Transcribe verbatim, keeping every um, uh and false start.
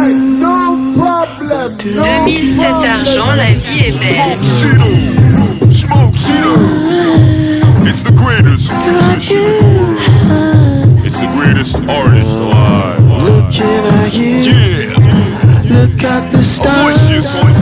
deux mille sept argent, la vie est belle. Smoke Cito. It's the greatest musician in the world. It's the greatest artist alive. Looking at you. Yeah. Look at the stars.